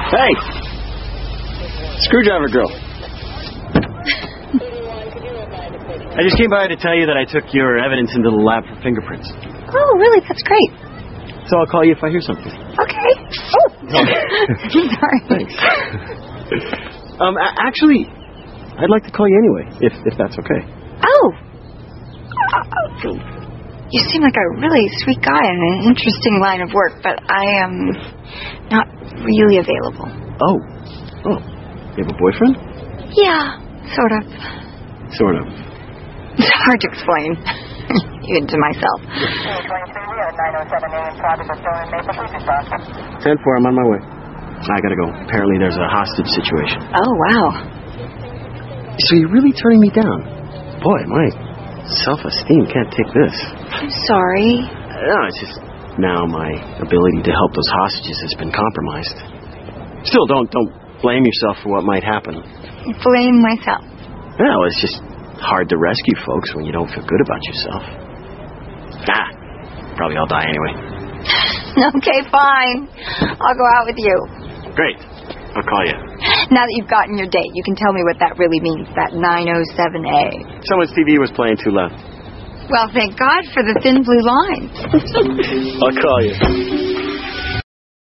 Hey! Screwdriver girl. I just came by to tell you that I took your evidence into the lab for fingerprints. Oh, really? That's great. So I'll call you if I hear something. Okay. Oh! Sorry. Thanks. Actually, I'd like to call you anyway, if that's okay. Oh! You seem like a really sweet guy in an interesting line of work, but I am not really available. Oh. You have a boyfriend? Yeah, sort of. Sort of. It's hard to explain, even to myself. 10-4, I'm on my way. I gotta go. Apparently there's a hostage situation. Oh, wow. So you're really turning me down? Boy, my self-esteem can't take this. I'm sorry. No, it's just now my ability to help those hostages has been compromised. Still, don't blame yourself for what might happen. Blame myself. Well, it's just hard to rescue folks when you don't feel good about yourself. Probably I'll die anyway. Okay, fine. I'll go out with you. Great. I'll call you. Now that you've gotten your date, you can tell me what that really means, that 907A. Someone's TV was playing too loud. Well, thank God for the thin blue line. I'll call you.